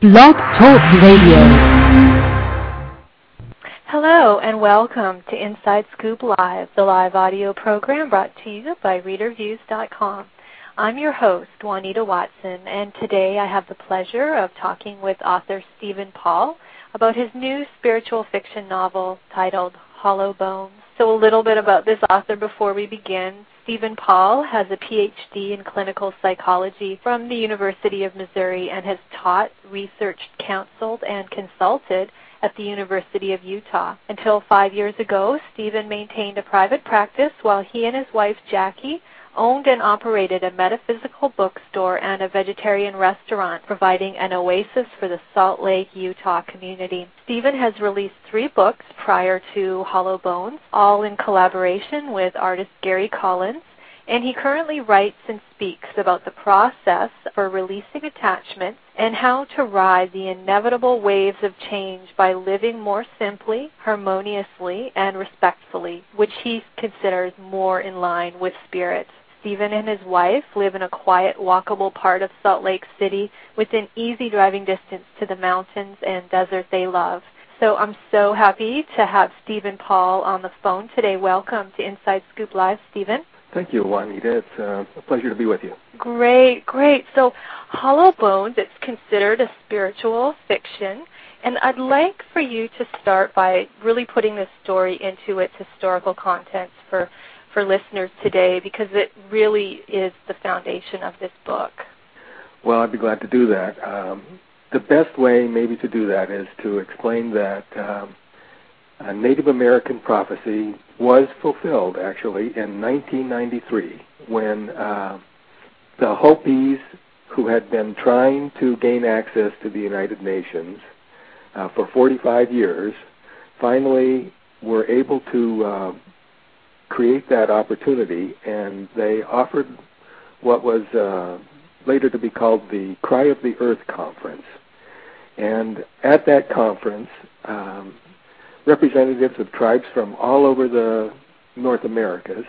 Blog Talk Radio. Hello and welcome to Inside Scoop Live, the live audio program brought to you by ReaderViews.com. I'm your host, Juanita Watson, and today I have the pleasure of talking with author Stephen Paul about his new spiritual fiction novel titled Hollow Bones. So a little bit about this author before we begin. Stephen Paul has a PhD in clinical psychology from the University of Missouri and has taught, researched, counseled, and consulted at the University of Utah. Until 5 years ago, Stephen maintained a private practice while he and his wife, Jackie, owned and operated a metaphysical bookstore and a vegetarian restaurant, providing an oasis for the Salt Lake, Utah community. Stephen has released 3 books prior to Hollow Bones, all in collaboration with artist Gary Collins, and he currently writes and speaks about the process for releasing attachment and how to ride the inevitable waves of change by living more simply, harmoniously, and respectfully, which he considers more in line with spirit. Stephen and his wife live in a quiet, walkable part of Salt Lake City within easy driving distance to the mountains and desert they love. So I'm so happy to have Stephen Paul on the phone today. Welcome to Inside Scoop Live, Stephen. Thank you, Juanita. It's a pleasure to be with you. Great. So Hollow Bones, it's considered a spiritual fiction, and I'd like for you to start by really putting this story into its historical context for listeners today, because it really is the foundation of this book. Well, I'd be glad to do that. The best way maybe to do that is to explain that a Native American prophecy was fulfilled, actually, in 1993 when the Hopis, who had been trying to gain access to the United Nations for 45 years, finally were able to create that opportunity, and they offered what was later to be called the Cry of the Earth Conference. And at that conference, representatives of tribes from all over the North Americas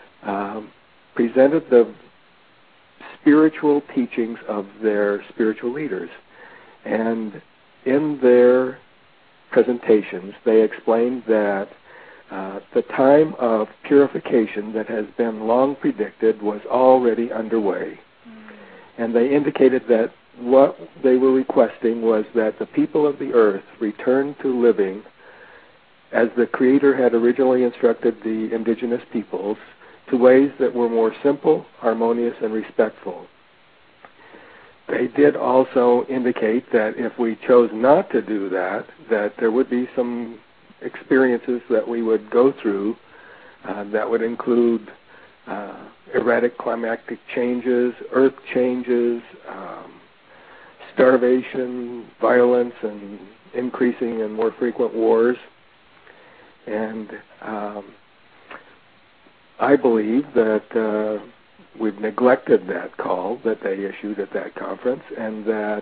presented the spiritual teachings of their spiritual leaders. And in their presentations, they explained that the time of purification that has been long predicted was already underway. And they indicated that what they were requesting was that the people of the earth return to living as the Creator had originally instructed the indigenous peoples, to ways that were more simple, harmonious, and respectful. They did also indicate that if we chose not to do that, that there would be some experiences that we would go through that would include erratic climatic changes, earth changes, starvation, violence, and increasing and more frequent wars. And I believe that we've neglected that call that they issued at that conference, and that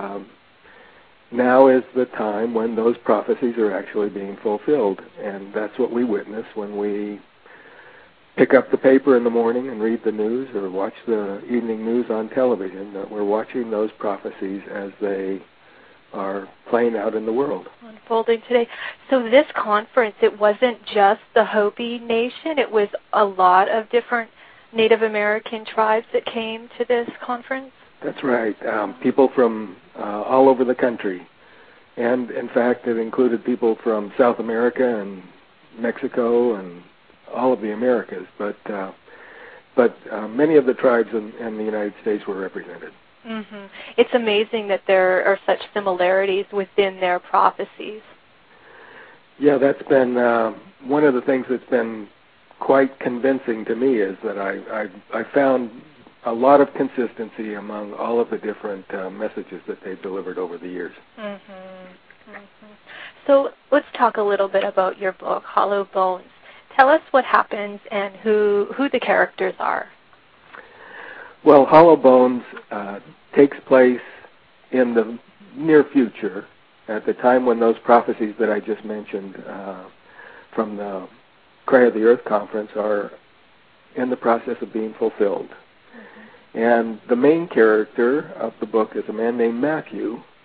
now is the time when those prophecies are actually being fulfilled. And that's what we witness when we pick up the paper in the morning and read the news or watch the evening news on television, that we're watching those prophecies as they are playing out in the world. Unfolding today. So this conference, it wasn't just the Hopi Nation, it was a lot of different Native American tribes that came to this conference? That's right. People from all over the country. And, in fact, it included people from South America and Mexico and all of the Americas. But many of the tribes in the United States were represented. Mm-hmm. It's amazing that there are such similarities within their prophecies. Yeah, that's been one of the things that's been quite convincing to me, is that I found a lot of consistency among all of the different messages that they've delivered over the years. Mm-hmm. Mm-hmm. So let's talk a little bit about your book, Hollow Bones. Tell us what happens and who the characters are. Well, Hollow Bones takes place in the near future, at the time when those prophecies that I just mentioned from the Cry of the Earth Conference are in the process of being fulfilled. Mm-hmm. And the main character of the book is a man named Matthew,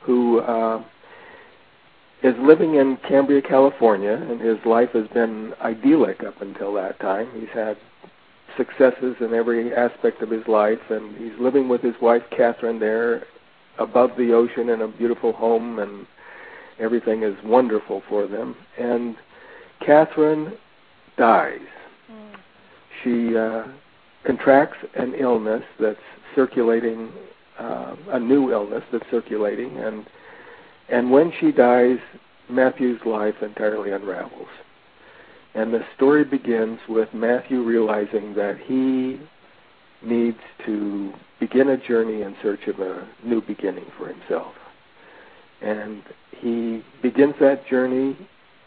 who is living in Cambria, California, and his life has been idyllic up until that time. He's had successes in every aspect of his life, and he's living with his wife, Catherine, there above the ocean in a beautiful home, and everything is wonderful for them. And Catherine dies. She contracts an illness that's circulating, a new illness that's circulating, and when she dies, Matthew's life entirely unravels. And the story begins with Matthew realizing that he needs to begin a journey in search of a new beginning for himself. And he begins that journey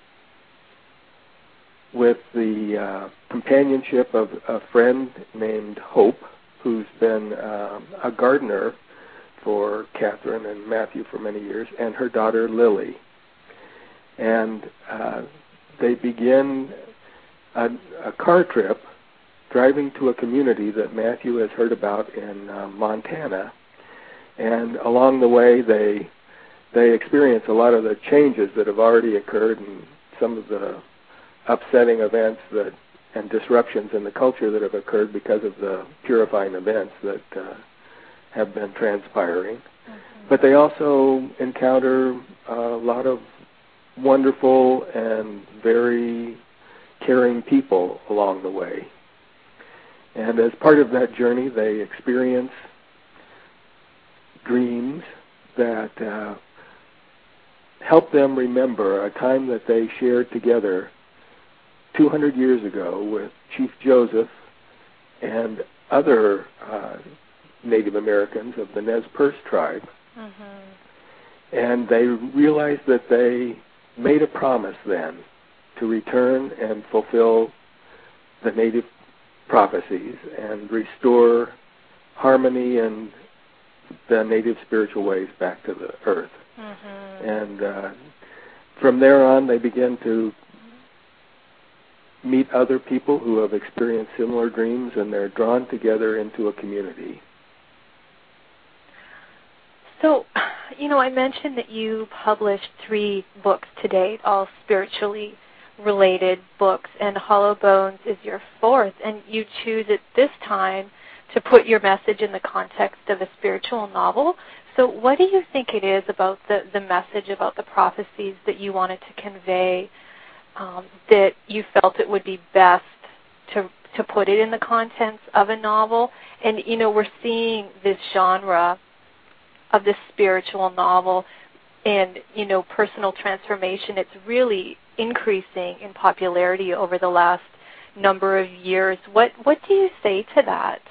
with the companionship of a friend named Hope, who's been a gardener for Catherine and Matthew for many years, and her daughter Lily. And they begin a car trip driving to a community that Matthew has heard about in Montana. And along the way, they experience a lot of the changes that have already occurred and some of the upsetting events and disruptions in the culture that have occurred because of the purifying events that have been transpiring. Mm-hmm. But they also encounter a lot of wonderful and very caring people along the way. And as part of that journey, they experience dreams that help them remember a time that they shared together 200 years ago with Chief Joseph and other Native Americans of the Nez Perce tribe. Mm-hmm. And they realized that they made a promise then to return and fulfill the native prophecies and restore harmony and the native spiritual ways back to the earth. Mm-hmm. And from there on, they begin to meet other people who have experienced similar dreams, and they're drawn together into a community. So, I mentioned that you published 3 books to date, all spiritually related books, and Hollow Bones is your 4th, and you choose at this time to put your message in the context of a spiritual novel. So what do you think it is about the message, about the prophecies that you wanted to convey, that you felt it would be best to put it in the contents of a novel? And, we're seeing this genre of this spiritual novel and, personal transformation. It's really increasing in popularity over the last number of years. What do you say to that?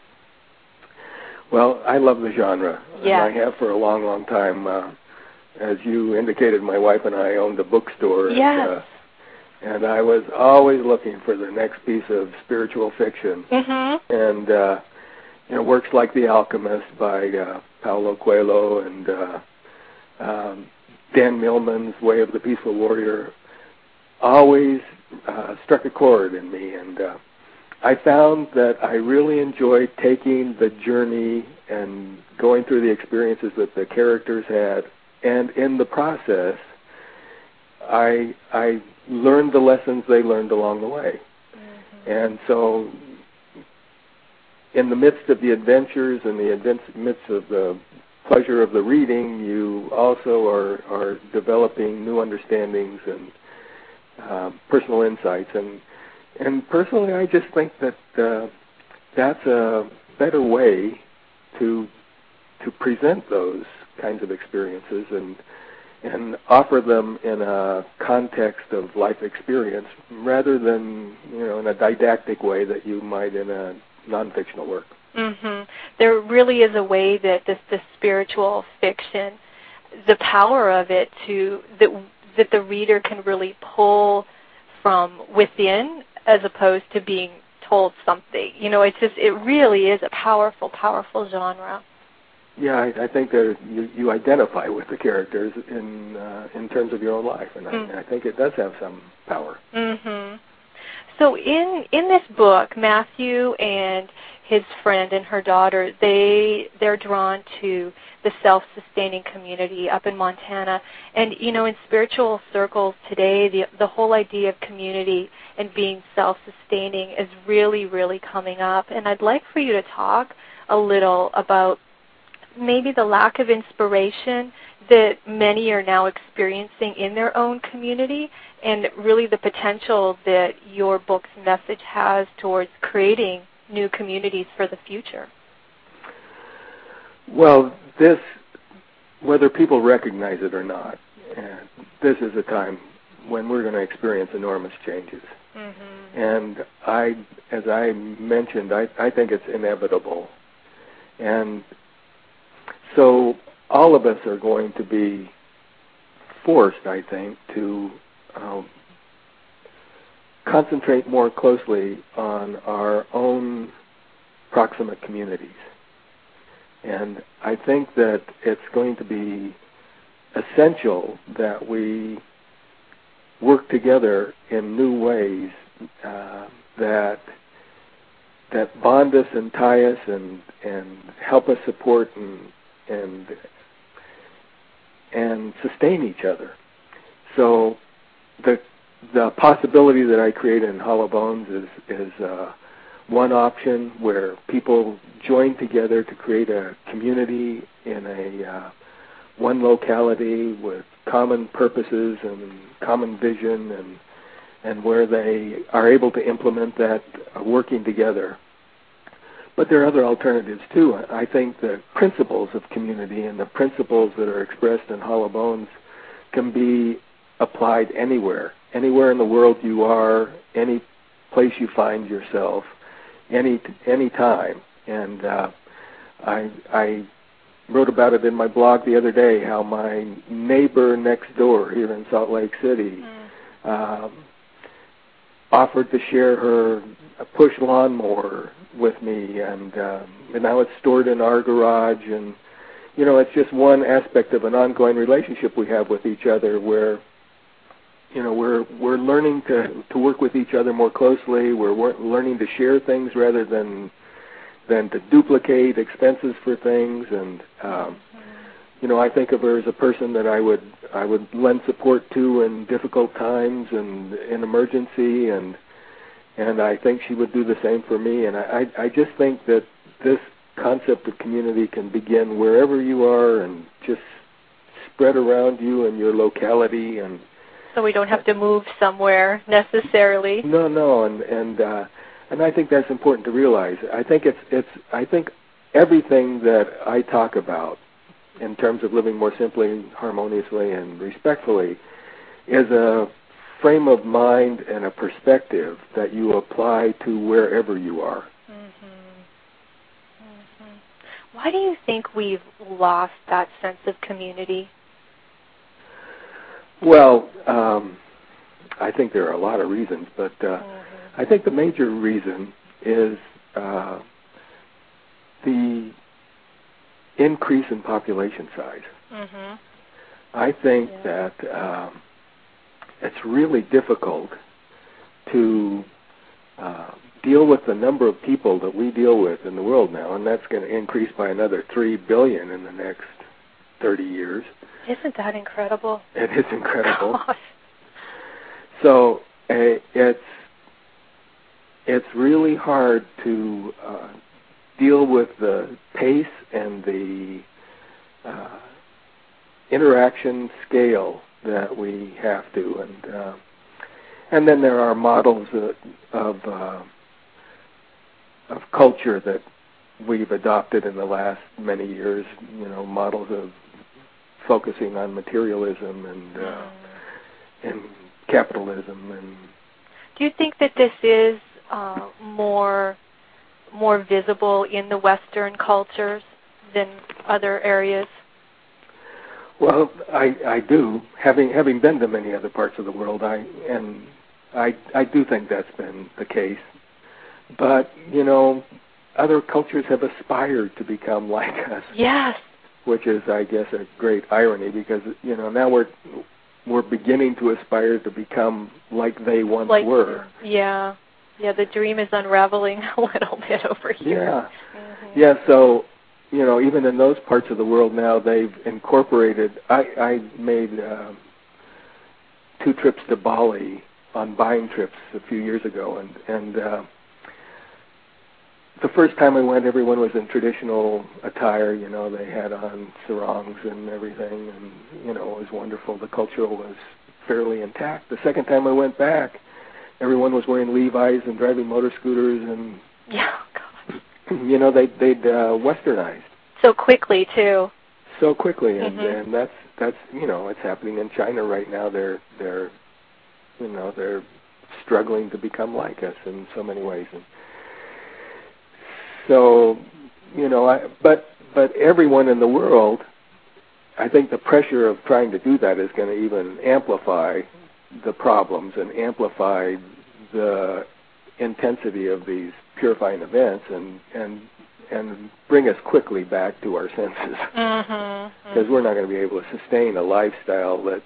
Well, I love the genre, yeah. And I have for a long, long time. As you indicated, my wife and I owned a bookstore. Yes. And I was always looking for the next piece of spiritual fiction. Mm-hmm. And works like The Alchemist by Paulo Coelho and Dan Millman's Way of the Peaceful Warrior always struck a chord in me. And I found that I really enjoyed taking the journey and going through the experiences that the characters had. And in the process, I learned the lessons they learned along the way. Mm-hmm. And so in the midst of the adventures and the midst of the pleasure of the reading, you also are developing new understandings and personal insights. And personally, I just think that that's a better way to present those kinds of experiences and offer them in a context of life experience rather than, in a didactic way that you might in a non-fictional work. Mm-hmm. There really is a way that this spiritual fiction, the power of it that the reader can really pull from within as opposed to being told something. It really is a powerful, powerful genre. Yeah, I think that you identify with the characters in terms of your own life, and I think it does have some power. Mm-hmm. So in this book, Matthew and his friend and her daughter, they're drawn to the self-sustaining community up in Montana. And, you know, in spiritual circles today, the whole idea of community and being self-sustaining is really, really coming up. And I'd like for you to talk a little about maybe the lack of inspiration that many are now experiencing in their own community, and really the potential that your book's message has towards creating new communities for the future. Well, this, whether people recognize it or not, this is a time when we're going to experience enormous changes. Mm-hmm. And as I mentioned, I think it's inevitable. And so all of us are going to be forced, I think, to concentrate more closely on our own proximate communities. And I think that it's going to be essential that we work together in new ways that bond us and tie us and help us support and sustain each other. So the possibility that I create in Hollow Bones is one option where people join together to create a community in a one locality with common purposes and common vision, and where they are able to implement that working together. But there are other alternatives too. I think the principles of community and the principles that are expressed in Hollow Bones can be applied anywhere in the world you are, any place you find yourself, any time. And I wrote about it in my blog the other day, how my neighbor next door here in Salt Lake City offered to share her push lawnmower with me, and now it's stored in our garage. And you know, it's just one aspect of an ongoing relationship we have with each other, where you know we're learning to work with each other more closely. We're learning to share things rather than to duplicate expenses for things. And you know, I think of her as a person that I would lend support to in difficult times and in emergency, and I think she would do the same for me. And I just think that this concept of community can begin wherever you are and just spread around you in your locality. And so we don't have to move somewhere necessarily. No, and I think that's important to realize. I think I think everything that I talk about in terms of living more simply, harmoniously, and respectfully is a frame of mind and a perspective that you apply to wherever you are. Mm-hmm. Mm-hmm. Why do you think we've lost that sense of community? Well, I think there are a lot of reasons, but I think the major reason is the increase in population size. Mm-hmm. I think that it's really difficult to deal with the number of people that we deal with in the world now, and that's going to increase by another 3 billion in the next 30 years. Isn't that incredible? It is incredible. Gosh. So it's really hard to deal with the pace and the interaction scale that we have to, and then there are models of culture that we've adopted in the last many years. You know, models of focusing on materialism and capitalism. And do you think that this is more visible in the Western cultures than other areas? Well, I do. Having been to many other parts of the world, I do think that's been the case. But you know, other cultures have aspired to become like us. Yes. Which is, I guess, a great irony, because you know now we're beginning to aspire to become like they once were. Yeah. Yeah, the dream is unraveling a little bit over here. Yeah. Yeah, so, even in those parts of the world now, they've incorporated, I made 2 trips to Bali on buying trips a few years ago, and the first time I went, everyone was in traditional attire. They had on sarongs and everything, and it was wonderful. The culture was fairly intact. The second time I went back, everyone was wearing Levi's and driving motor scooters, and they'd westernized so quickly too. So quickly, and that's it's happening in China right now. They're struggling to become like us in so many ways, and so but everyone in the world, I think the pressure of trying to do that is going to even amplify the problems and amplify the intensity of these purifying events and bring us quickly back to our senses, because we're not going to be able to sustain a lifestyle that's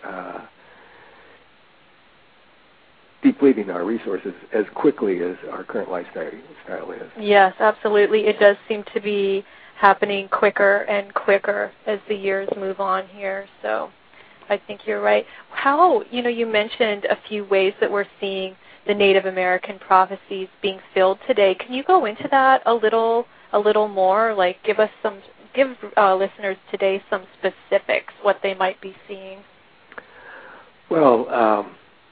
depleting our resources as quickly as our current lifestyle is. Yes, absolutely. It does seem to be happening quicker and quicker as the years move on here. So I think you're right. How, you mentioned a few ways that we're seeing the Native American prophecies being filled today. Can you go into that a little more? Like give listeners today some specifics, what they might be seeing. Well,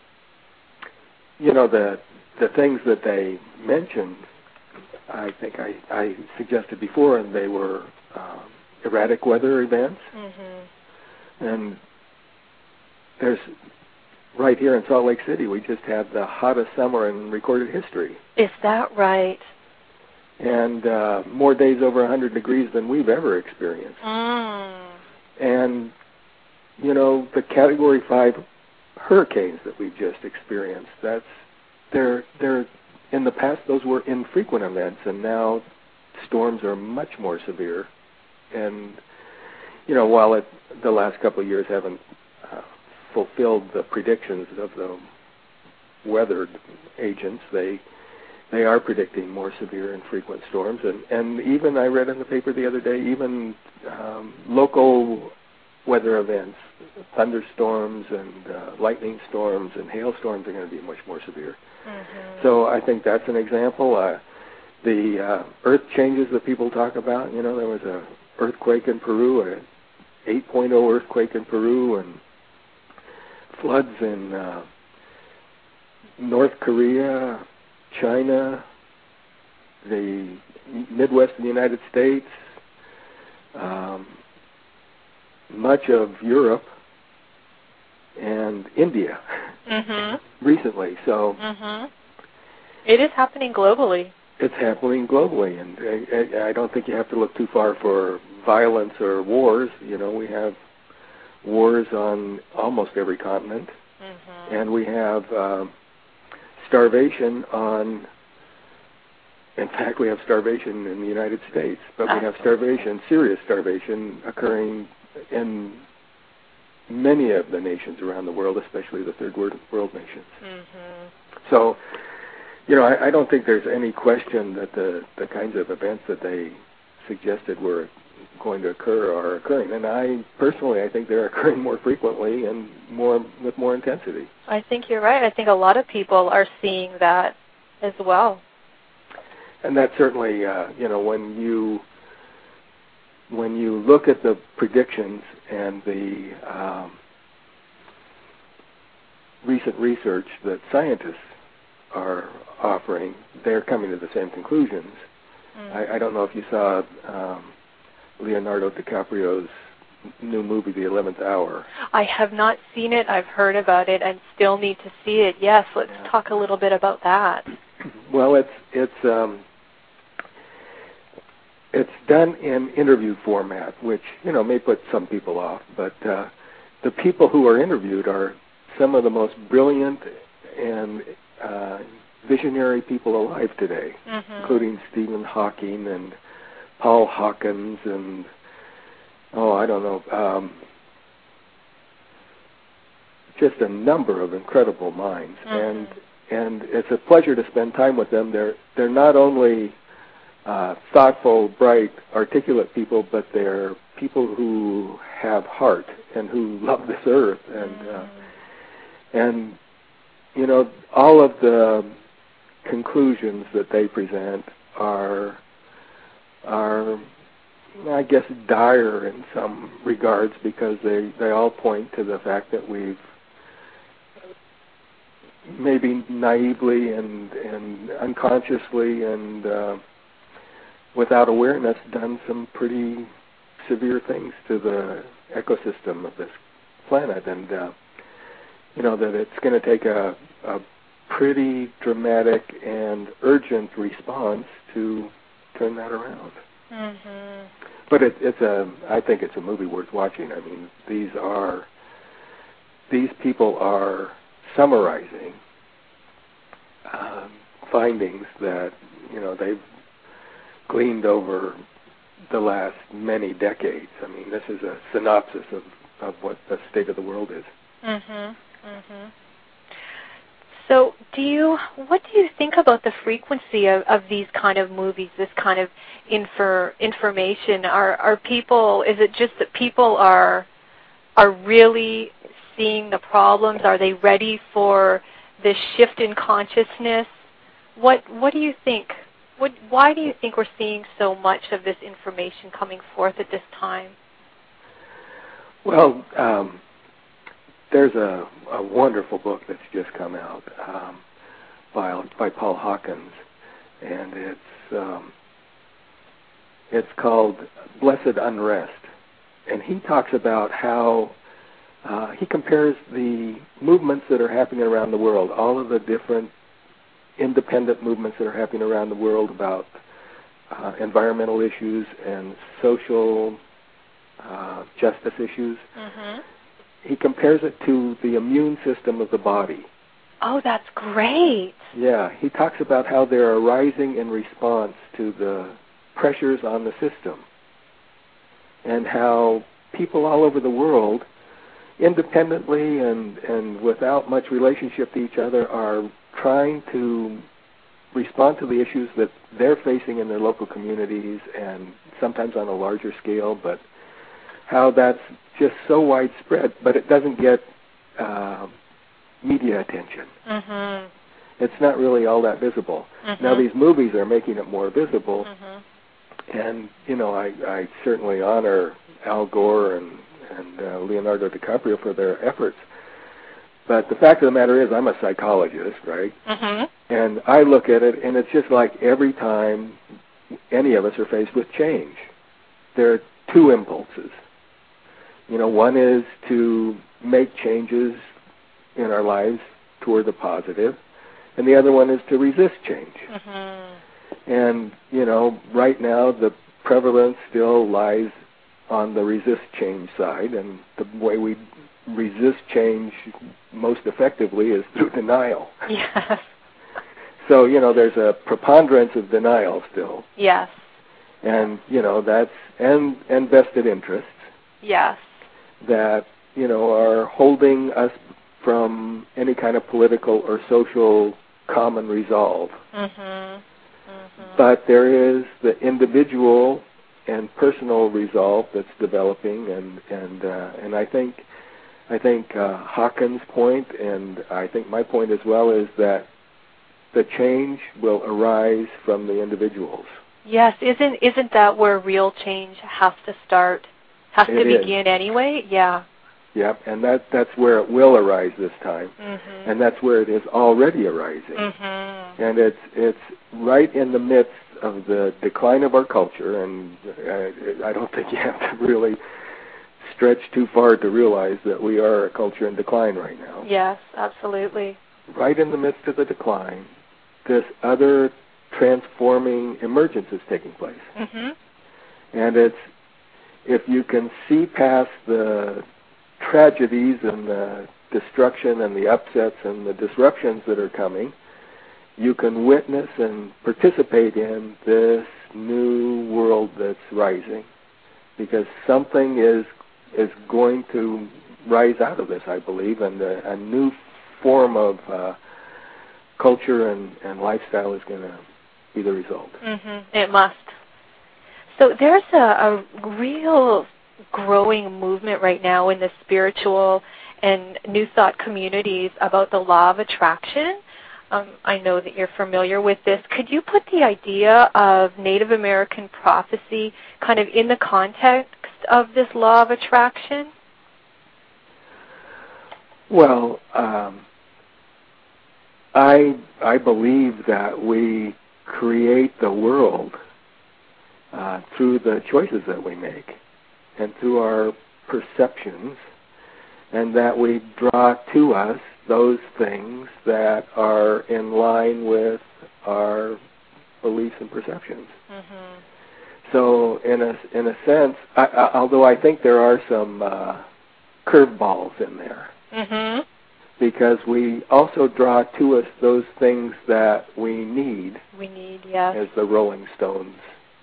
the things that they mentioned, I think I suggested before, and they were erratic weather events. And there's, right here in Salt Lake City, we just had the hottest summer in recorded history. Is that right? And more days over 100 degrees than we've ever experienced. And, the Category 5 hurricanes that we've just experienced, they're in the past, those were infrequent events, and now storms are much more severe. And, while the last couple of years haven't fulfilled the predictions of the weather agents, they are predicting more severe and frequent storms. And even, I read in the paper the other day, even local weather events, thunderstorms and lightning storms and hailstorms are going to be much more severe. So I think that's an example. The earth changes that people talk about, there was an earthquake in Peru, an 8.0 earthquake in Peru, and floods in North Korea, China, the Midwest of the United States, much of Europe, and India recently. So it is happening globally. It's happening globally, and I don't think you have to look too far for violence or wars. We have wars on almost every continent, and we have starvation on. In fact, we have starvation in the United States, but we have starvation, serious starvation, occurring in many of the nations around the world, especially the third world nations. So, I don't think there's any question that the kinds of events that they suggested were going to occur are occurring. And I think they're occurring more frequently and with more intensity. I think you're right. I think a lot of people are seeing that as well. And that certainly, when you look at the predictions and the recent research that scientists are offering, they're coming to the same conclusions. I don't know if you saw Leonardo DiCaprio's new movie, The 11th Hour. I have not seen it. I've heard about it and still need to see it. Yes, let's talk a little bit about that. Well, it's done in interview format, which, may put some people off, but the people who are interviewed are some of the most brilliant and visionary people alive today, including Stephen Hawking and Paul Hawkins and, just a number of incredible minds. And it's a pleasure to spend time with them. They're not only thoughtful, bright, articulate people, but they're people who have heart and who love this earth, and you know, all of the conclusions that they present are I guess dire in some regards, because they all point to the fact that we've maybe naively and unconsciously and without awareness done some pretty severe things to the ecosystem of this planet, and you know, that it's going to take a pretty dramatic and urgent response to turn that around. Mm-hmm. But I think it's a movie worth watching. I mean, these people are summarizing findings that, you know, they've gleaned over the last many decades. I mean, this is a synopsis of what the state of the world is. Mm-hmm. Mm-hmm. So what do you think about the frequency of these kind of movies, this kind of information? Are people, is it just that people are really seeing the problems? Are they ready for this shift in consciousness? What do you think? Why do you think we're seeing so much of this information coming forth at this time? Well, there's a wonderful book that's just come out by Paul Hawkins, and it's called Blessed Unrest, and he talks about how he compares the movements that are happening around the world, all of the different independent movements that are happening around the world about environmental issues and social justice issues. Mm-hmm. He compares it to the immune system of the body. Oh, that's great. Yeah, he talks about how they're arising in response to the pressures on the system, and how people all over the world, independently and without much relationship to each other, are trying to respond to the issues that they're facing in their local communities, and sometimes on a larger scale, but how that's just so widespread, but it doesn't get media attention. Mm-hmm. It's not really all that visible. Mm-hmm. Now, these movies are making it more visible, mm-hmm. and, you know, I certainly honor Al Gore and Leonardo DiCaprio for their efforts. But the fact of the matter is, I'm a psychologist, right? Mm-hmm. And I look at it, and it's just like every time any of us are faced with change, there are two impulses. You know, one is to make changes in our lives toward the positive, and the other one is to resist change. Mm-hmm. And, you know, right now the prevalence still lies on the resist change side, and the way we resist change most effectively is through denial. Yes. So, you know, there's a preponderance of denial still. Yes. And, you know, that's, and vested interests. Yes. That, you know, are holding us from any kind of political or social common resolve. Mm-hmm. Mm-hmm. But there is the individual and personal resolve that's developing, and I think Hawkins' point, and I think my point as well, is that the change will arise from the individuals. Yes, isn't that where real change has to start? Has to begin anyway? Yeah. Yep, and that's where it will arise this time, mm-hmm. and that's where it is already arising. Mm-hmm. And it's right in the midst of the decline of our culture, and I don't think you have to really stretch too far to realize that we are a culture in decline right now. Yes, absolutely. Right in the midst of the decline, this other transforming emergence is taking place. Mm-hmm. And if you can see past the tragedies and the destruction and the upsets and the disruptions that are coming, you can witness and participate in this new world that's rising, because something is going to rise out of this, I believe, and a new form of culture and lifestyle is going to be the result. Mm-hmm. It must. So there's a real growing movement right now in the spiritual and New Thought communities about the law of attraction. I know that you're familiar with this. Could you put the idea of Native American prophecy kind of in the context of this law of attraction? Well, I believe that we create the world through the choices that we make and through our perceptions, and that we draw to us those things that are in line with our beliefs and perceptions. Mm-hmm. So in a sense, although I think there are some curveballs in there, mm-hmm. because we also draw to us those things that we need. We need, yes. As the Rolling Stones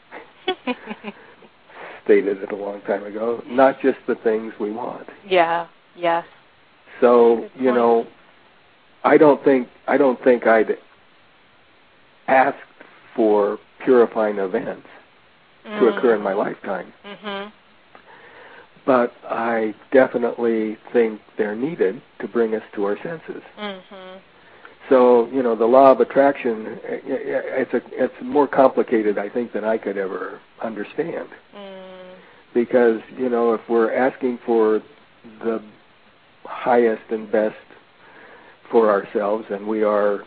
stated it a long time ago, not just the things we want. Yeah, yes. So, you know, I don't think I'd ask for purifying events to occur in my lifetime. Mm-hmm. But I definitely think they're needed to bring us to our senses. Mm-hmm. So, you know, the law of attraction, it's more complicated, I think, than I could ever understand. Because, you know, if we're asking for the highest and best for ourselves, and we are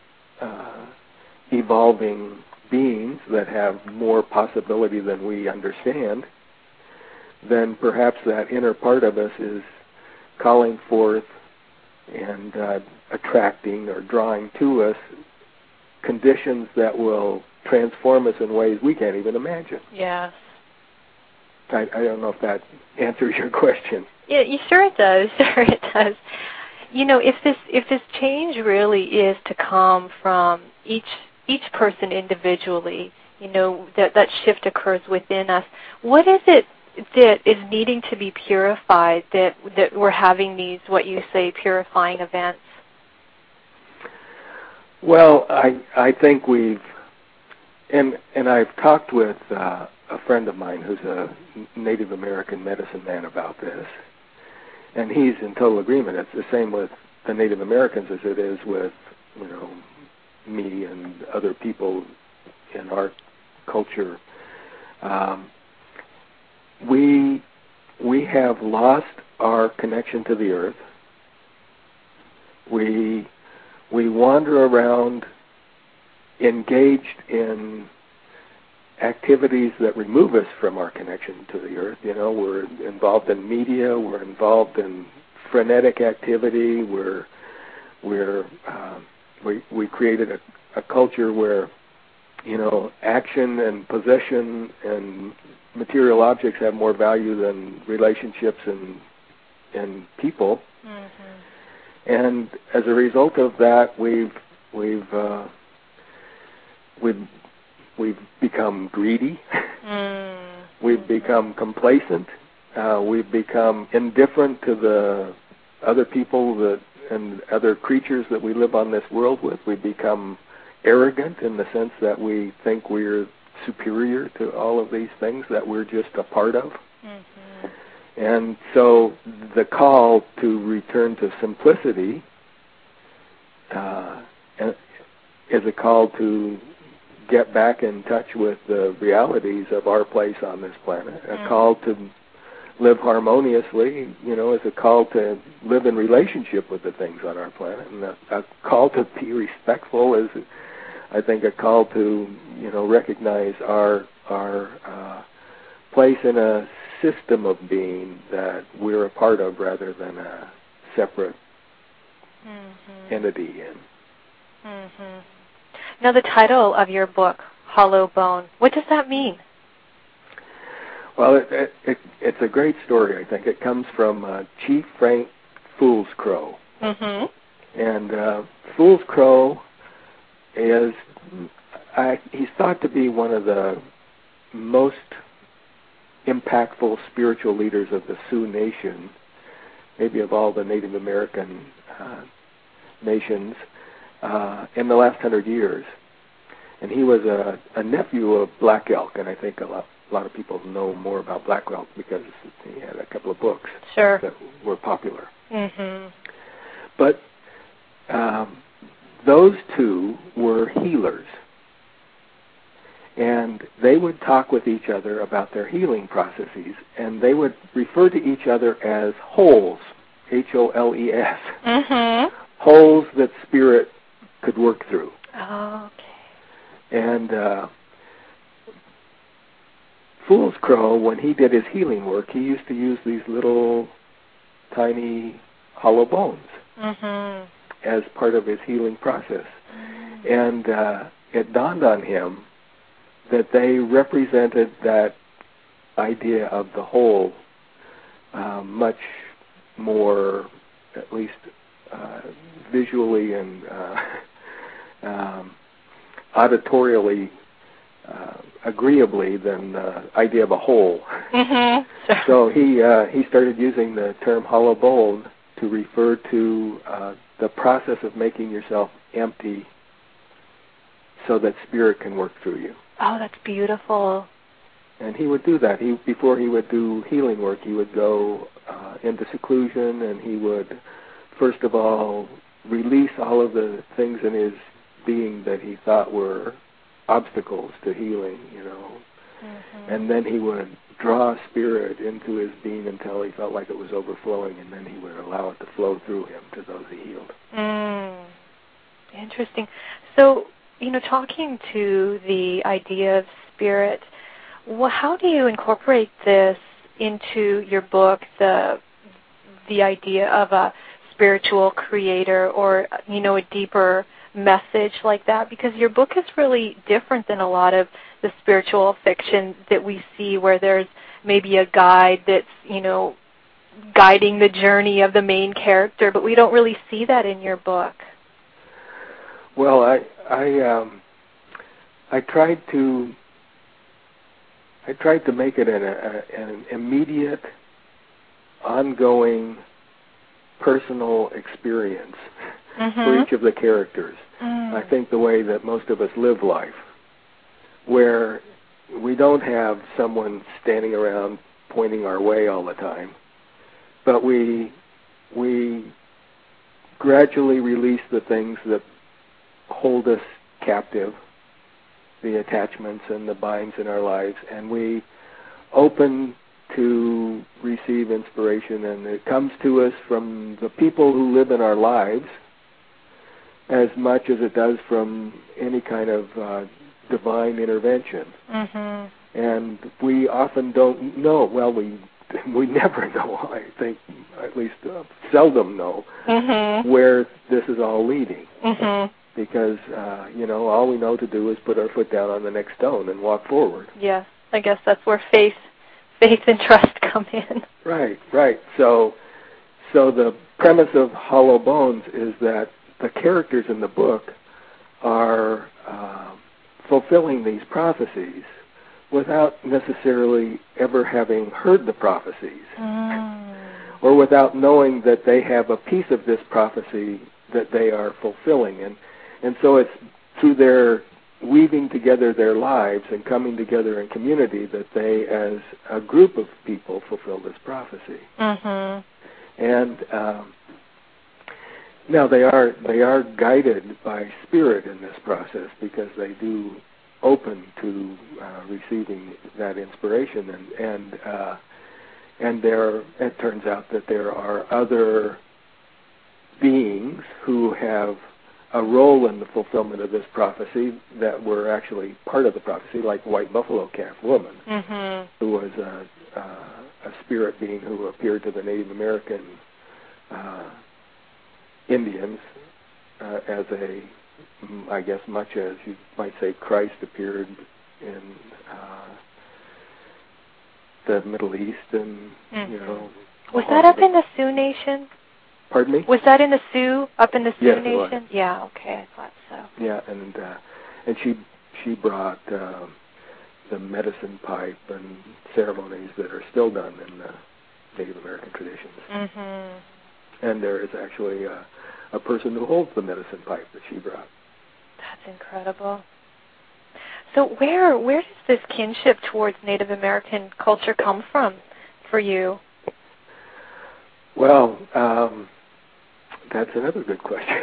evolving beings that have more possibility than we understand, then perhaps that inner part of us is calling forth and attracting or drawing to us conditions that will transform us in ways we can't even imagine. Yes. I don't know if that answers your question. Yeah, sure it does. Sure it does. You know, if this change really is to come from each person individually, you know, that shift occurs within us. What is it that is needing to be purified, that we're having these, what you say, purifying events? Well, I think we've, and I've talked with a friend of mine who's a Native American medicine man about this, and he's in total agreement. It's the same with the Native Americans as it is with, you know, me and other people in our culture. We have lost our connection to the earth. We wander around engaged in activities that remove us from our connection to the earth. You know, we're involved in media, we're involved in frenetic activity, we created a culture where, you know, action and possession and material objects have more value than relationships and people. Mm-hmm. And as a result of that, we've become greedy. We've become complacent. We've become indifferent to the other people and other creatures that we live on this world with. We've become arrogant in the sense that we think we're superior to all of these things that we're just a part of. Mm-hmm. And so the call to return to simplicity is a call to get back in touch with the realities of our place on this planet. A call to live harmoniously, you know, is a call to live in relationship with the things on our planet. And a call to be respectful is, I think, a call to, you know, recognize our place in a system of being that we're a part of rather than a separate entity in. Mm-hmm. Now, the title of your book, Hollow Bone, what does that mean? Well, it's a great story, I think. It comes from Chief Frank Fool's Crow. Mm-hmm. And Fool's Crow is, he's thought to be one of the most impactful spiritual leaders of the Sioux Nation, maybe of all the Native American nations. in the last 100 years. And he was a nephew of Black Elk, and I think a lot of people know more about Black Elk because he had a couple of books Sure. that were popular. Mm-hmm. But those two were healers. And they would talk with each other about their healing processes, and they would refer to each other as holes, H-O-L-E-S, mm-hmm. holes that spirit could work through. Oh, okay. And Fool's Crow, when he did his healing work, he used to use these little tiny hollow bones mm-hmm. as part of his healing process. Mm-hmm. And it dawned on him that they represented that idea of the whole much more, at least visually and auditorially agreeably than the idea of a whole. Mm-hmm. So he started using the term hollow bone to refer to the process of making yourself empty so that spirit can work through you. Oh, that's beautiful. And he would do that. Before he would do healing work, he would go into seclusion, and he would, first of all, release all of the things in his being that he thought were obstacles to healing, Mm-hmm. And then he would draw spirit into his being until he felt like it was overflowing, and then he would allow it to flow through him to those he healed. Interesting. So, talking to the idea of spirit, how do you incorporate this into your book, the idea of a spiritual creator or, a deeper message like that? Because your book is really different than a lot of the spiritual fiction that we see where there's maybe a guide that's, guiding the journey of the main character, but we don't really see that in your book. Well, I tried to make it an immediate, ongoing, personal experience mm-hmm. for each of the characters. I think the way that most of us live life, where we don't have someone standing around pointing our way all the time, but we gradually release the things that hold us captive, the attachments and the binds in our lives, and we open to receive inspiration, and it comes to us from the people who live in our lives as much as it does from any kind of divine intervention. Mm-hmm. And we often don't know, well, we never know, I think, at least seldom know, mm-hmm. where this is all leading. Mm-hmm. Because, all we know to do is put our foot down on the next stone and walk forward. Yes, I guess that's where faith and trust come in. Right. So the premise of Hollow Bones is that the characters in the book are fulfilling these prophecies without necessarily ever having heard the prophecies, or without knowing that they have a piece of this prophecy that they are fulfilling. And so it's through their weaving together their lives and coming together in community that they, as a group of people, fulfill this prophecy. Mm-hmm. And now they are guided by spirit in this process, because they do open to receiving that inspiration, and it turns out that there are other beings who have a role in the fulfillment of this prophecy that were actually part of the prophecy, like White Buffalo Calf Woman, mm-hmm. who was a spirit being who appeared to the Native American Indians as I guess much as you might say Christ appeared in the Middle East, and mm-hmm. Was that up in the Sioux Nation? Pardon me? Was that in the Sioux, up in the Sioux Yes, Nation? it was. Yeah, okay, I thought so. Yeah, and she brought the medicine pipe and ceremonies that are still done in the Native American traditions. Mm-hmm. And there is actually a person who holds the medicine pipe that she brought. That's incredible. So where does this kinship towards Native American culture come from for you? Well, that's another good question.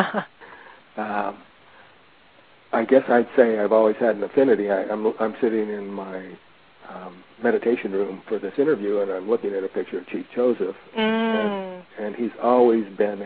I guess I'd say I've always had an affinity. I'm sitting in my meditation room for this interview, and I'm looking at a picture of Chief Joseph, and he's always been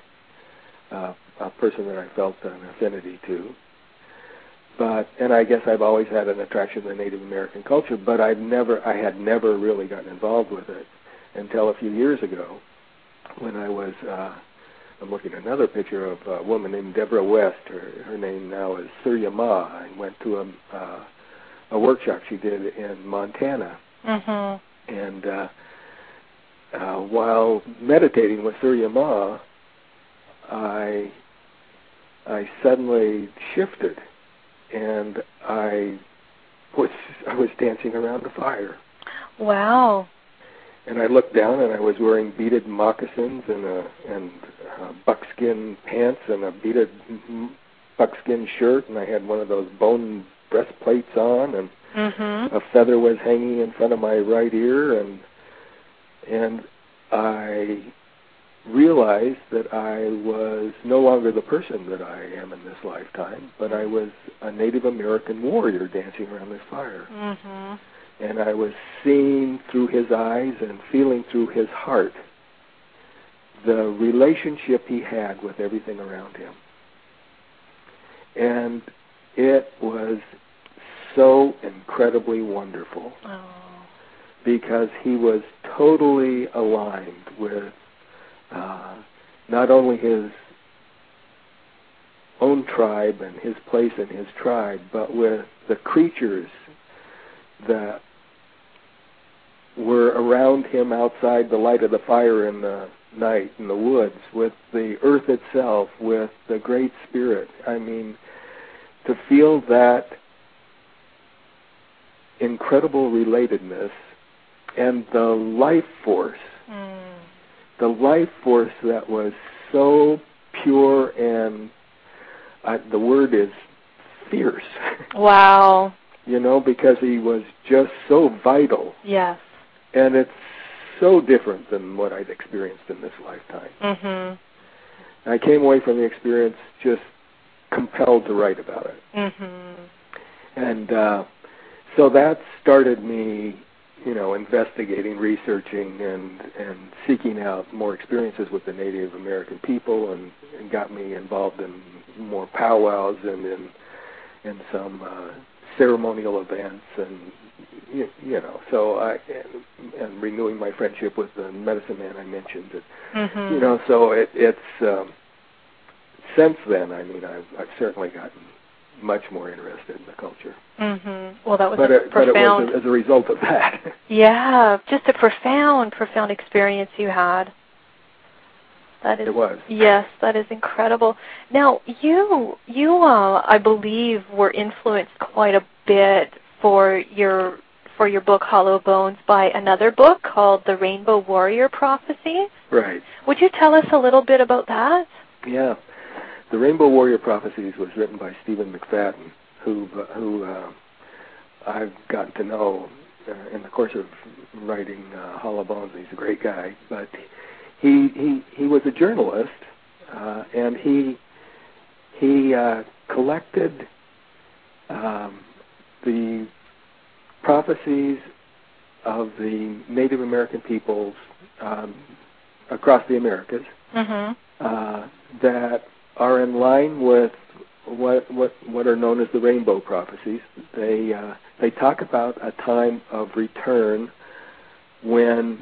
a person that I felt an affinity to. And I guess I've always had an attraction to Native American culture, but I had never really gotten involved with it until a few years ago when I was, I'm looking at another picture of a woman named Deborah West. Her name now is Surya Ma. I went to a workshop she did in Montana. Mm-hmm. And while meditating with Surya Ma, I suddenly shifted, and I was dancing around the fire. Wow. And I looked down, and I was wearing beaded moccasins and buckskin pants and a beaded buckskin shirt, and I had one of those bone breastplates on, and a feather was hanging in front of my right ear, and I realized that I was no longer the person that I am in this lifetime, but I was a Native American warrior dancing around this fire. Mm-hmm. And I was seeing through his eyes and feeling through his heart the relationship he had with everything around him. And it was so incredibly wonderful because he was totally aligned with not only his own tribe and his place in his tribe, but with the creatures that were around him outside the light of the fire in the night in the woods, with the earth itself, with the Great Spirit. I mean, to feel that incredible relatedness and the life force, the life force that was so pure and the word is fierce. Wow. You know, because he was just so vital. Yes. And it's so different than what I'd experienced in this lifetime. Mm-hmm. I came away from the experience just compelled to write about it. Mm-hmm. And so that started me, investigating, researching, and seeking out more experiences with the Native American people, and got me involved in more powwows and in some ceremonial events, and so and renewing my friendship with the medicine man I mentioned. So it's since then. I mean, I've certainly gotten much more interested in the culture. Well, that was profound. But it was as a result of that. Yeah, just a profound experience you had. It was. Yes, that is incredible. Now, you I believe, were influenced quite a bit for your book Hollow Bones by another book called The Rainbow Warrior Prophecies. Right. Would you tell us a little bit about that? Yeah. The Rainbow Warrior Prophecies was written by Stephen McFadden, who I've gotten to know in the course of writing Hollow Bones. He's a great guy, but he was a journalist, and he collected the prophecies of the Native American peoples across the Americas that are in line with what are known as the Rainbow Prophecies. They talk about a time of return when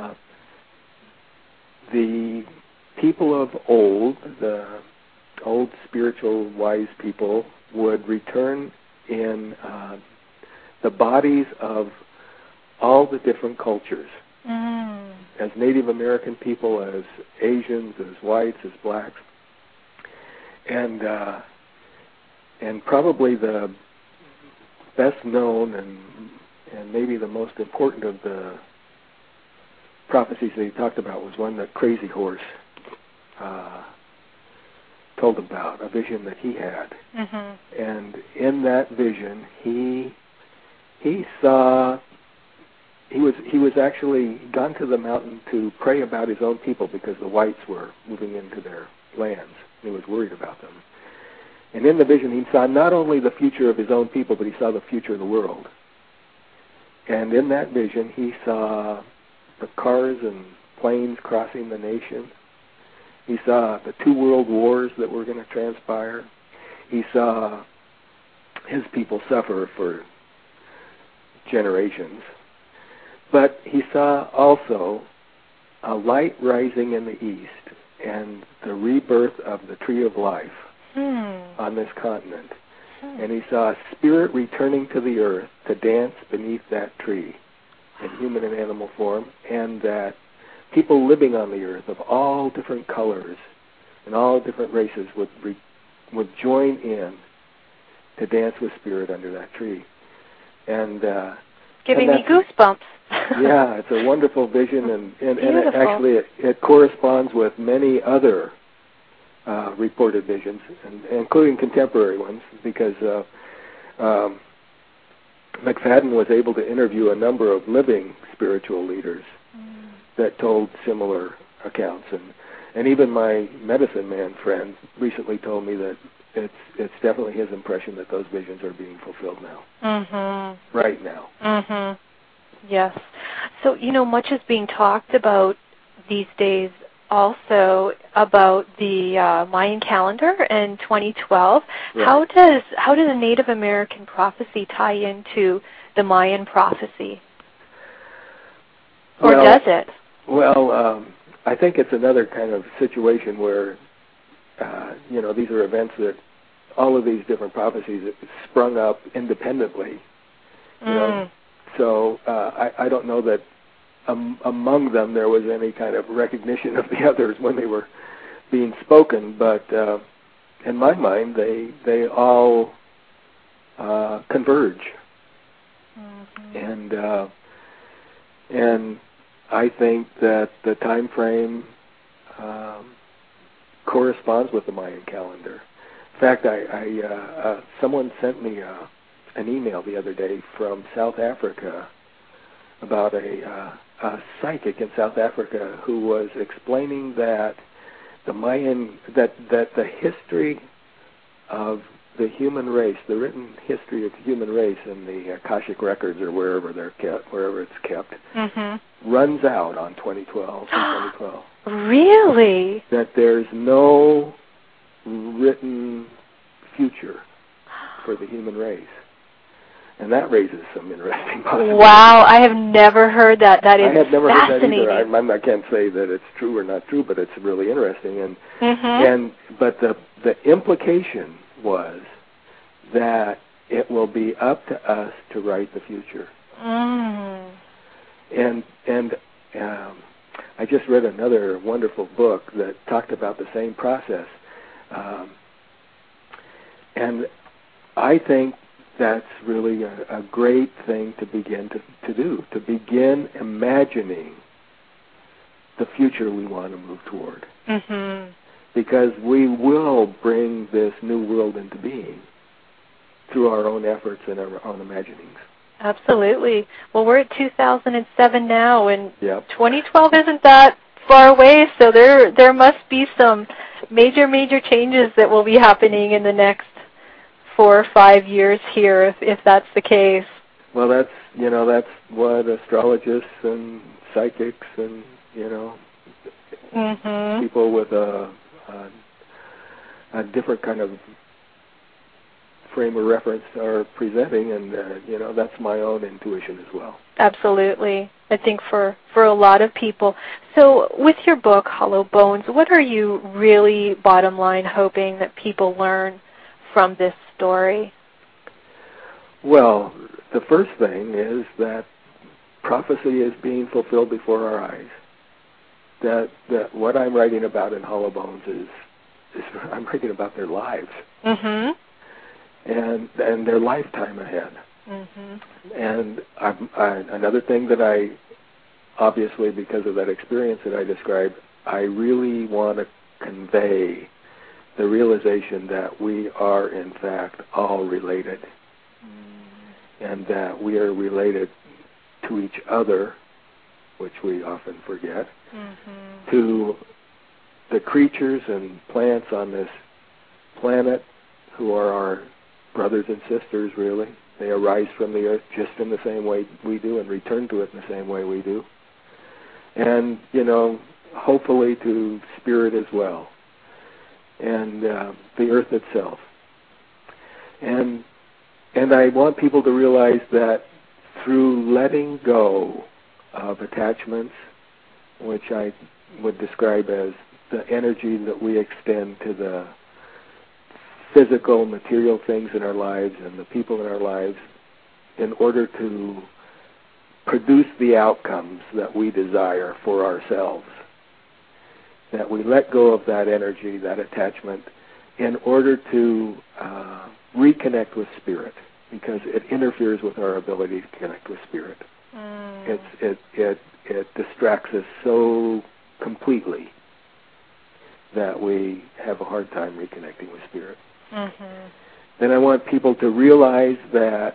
the people of old, the old spiritual wise people, would return in the bodies of all the different cultures. As Native American people, as Asians, as whites, as blacks. And probably the best known and maybe the most important of the prophecies that he talked about was one that Crazy Horse told about a vision that he had. Mm-hmm. And in that vision, he saw, he was actually gone to the mountain to pray about his own people because the whites were moving into their lands. He was worried about them. And in the vision, he saw not only the future of his own people, but he saw the future of the world. And in that vision, he saw the cars and planes crossing the nation. He saw the 2 world wars that were going to transpire. He saw his people suffer for generations. But he saw also a light rising in the east and the rebirth of the tree of life on this continent. And he saw a spirit returning to the earth to dance beneath that tree in human and animal form, and that people living on the earth of all different colors and all different races would join in to dance with spirit under that tree. And giving me goosebumps. Yeah, it's a wonderful vision, and it actually it corresponds with many other reported visions, including contemporary ones, because McFadden was able to interview a number of living spiritual leaders that told similar accounts, and even my medicine man friend recently told me that it's definitely his impression that those visions are being fulfilled now, right now. Yes. So, much is being talked about these days also about the Mayan calendar in 2012. Right. How does a Native American prophecy tie into the Mayan prophecy? Or does it? Well, I think it's another kind of situation where, these are events that all of these different prophecies sprung up independently. So I don't know that among them there was any kind of recognition of the others when they were being spoken, but in my mind they all converge, and I think that the time frame corresponds with the Mayan calendar. In fact, someone sent me an email the other day from South Africa about a psychic in South Africa who was explaining that the Mayan, that the history of the human race, the written history of the human race in the Akashic records or wherever they're kept, wherever it's kept, runs out on 2012. Really? That there's no written future for the human race. And that raises some interesting possibilities. Wow, I have never heard that. That is fascinating. I have never heard that either. I can't say that it's true or not true, but it's really interesting. But the implication was that it will be up to us to write the future. And I just read another wonderful book that talked about the same process. And I think that's really a great thing to begin to do, to begin imagining the future we want to move toward. Because we will bring this new world into being through our own efforts and our own imaginings. Absolutely. Well, we're at 2007 now, and Yep. 2012 isn't that far away, so there must be some major changes that will be happening in the next 4 or 5 years here, if that's the case. Well, that's what astrologists and psychics and people with a different kind of frame of reference are presenting, and that's my own intuition as well. Absolutely. I think for a lot of people. So with your book, Hollow Bones, what are you really, bottom line, hoping that people learn from this story? Well, the first thing is that prophecy is being fulfilled before our eyes. That what I'm writing about in Hollow Bones is I'm writing about their lives. And their lifetime ahead. And another thing that I, obviously because of that experience that I described, I really want to convey the realization that we are, in fact, all related, and that we are related to each other, which we often forget, to the creatures and plants on this planet who are our brothers and sisters, really. They arise from the earth just in the same way we do and return to it in the same way we do. And, hopefully to spirit as well, and the earth itself. And I want people to realize that through letting go of attachments, which I would describe as the energy that we extend to the physical, material things in our lives and the people in our lives in order to produce the outcomes that we desire for ourselves, that we let go of that energy, that attachment, in order to reconnect with spirit, because it interferes with our ability to connect with spirit. It distracts us so completely that we have a hard time reconnecting with spirit. Then I want people to realize that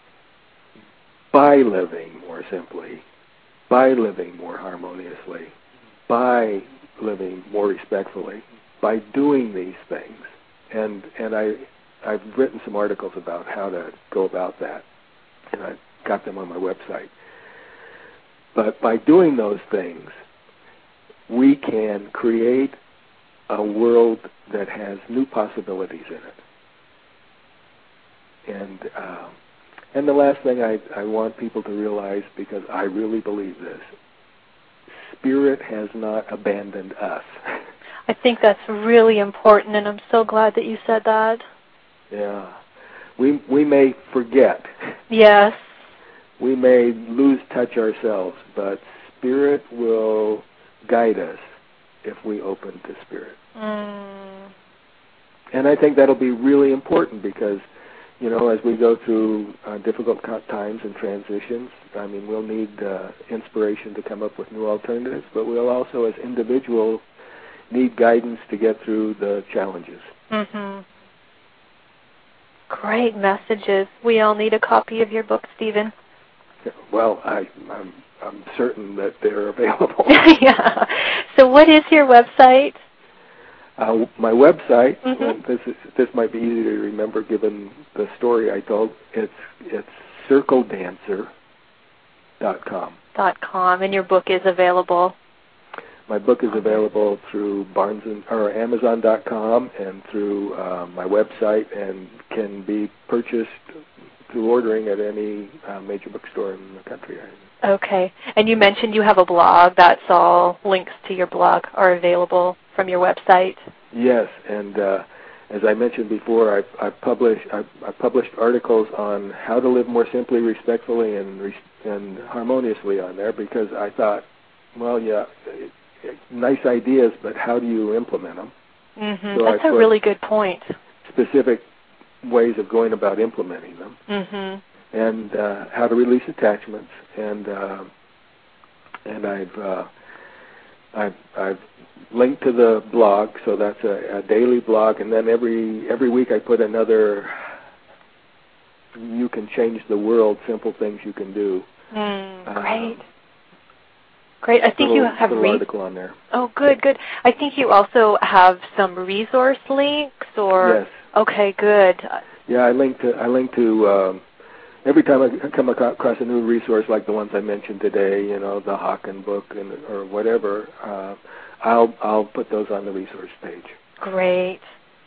by living more simply, by living more harmoniously, by living more respectfully, by doing these things, and I've written some articles about how to go about that, and I've got them on my website. But by doing those things, we can create a world that has new possibilities in it. And the last thing I want people to realize, because I really believe this, Spirit has not abandoned us. I think that's really important, and I'm so glad that you said that. Yeah. We may forget. Yes. We may lose touch ourselves, but Spirit will guide us if we open to Spirit. And I think that'll be really important because, as we go through difficult times and transitions, we'll need inspiration to come up with new alternatives, but we'll also, as individuals, need guidance to get through the challenges. Great messages. We all need a copy of your book, Stephen. Well, I'm certain that they're available. Yeah. So what is your website? My website, this might be easy to remember given the story I told, it's circledancer.com. .com, and your book is available? My book is available through Amazon.com and through my website, and can be purchased through ordering at any major bookstore in the country. Okay. And you mentioned you have a blog. That's all links to your blog are available from your website? Yes, and as I mentioned before, I've published articles on how to live more simply, respectfully, and harmoniously on there, because I thought, well, yeah, nice ideas, but how do you implement them? So that's a really good point. Specific ways of going about implementing them, and how to release attachments, and I've linked to the blog, so that's a daily blog, and then every week I put another "You can change the world, simple things you can do." Great. I think you have an article on there. Oh, good. I think you also have some resource links, or yes. Okay, good. Yeah, I link to every time I come across a new resource like the ones I mentioned today, the Hawken book or whatever. I'll put those on the resource page. Great.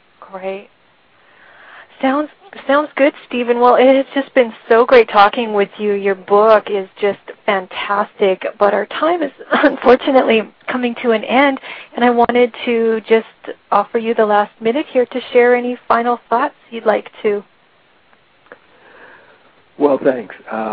Sounds good, Stephen. Well, it has just been so great talking with you. Your book is just fantastic, but our time is unfortunately coming to an end, and I wanted to just offer you the last minute here to share any final thoughts you'd like to. Well, thanks.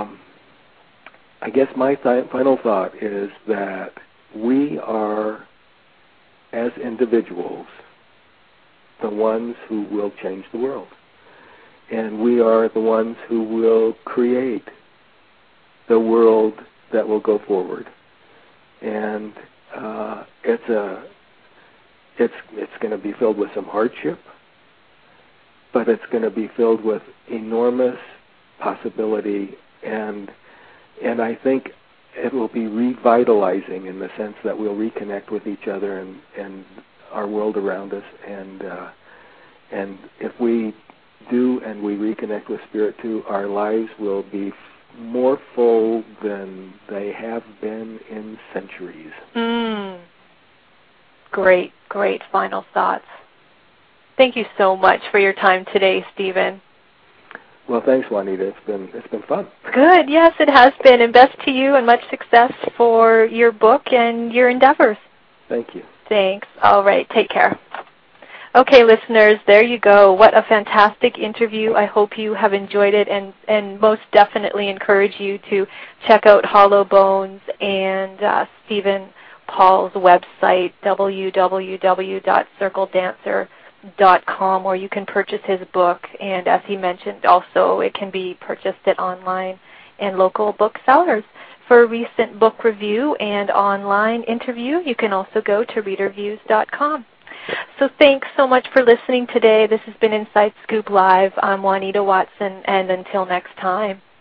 I guess my final thought is that we are, as individuals, the ones who will change the world. And we are the ones who will create the world that will go forward. And it's going to be filled with some hardship, but it's going to be filled with enormous possibility, and I think it will be revitalizing in the sense that we'll reconnect with each other and our world around us, and if we do and we reconnect with Spirit too, our lives will be more full than they have been in centuries. Great final thoughts. Thank you so much for your time today, Stephen. Well, thanks, Juanita. It's been fun. Good. Yes, it has been. And best to you and much success for your book and your endeavors. Thank you. Thanks. All right. Take care. Okay, listeners, there you go. What a fantastic interview. I hope you have enjoyed it and most definitely encourage you to check out Hollow Bones and Stephen Paul's website, www.circledancer.com, where you can purchase his book. And as he mentioned, also it can be purchased at online and local booksellers. For a recent book review and online interview, you can also go to readerviews.com. So thanks so much for listening today. This has been Inside Scoop Live. I'm Juanita Watson, and until next time.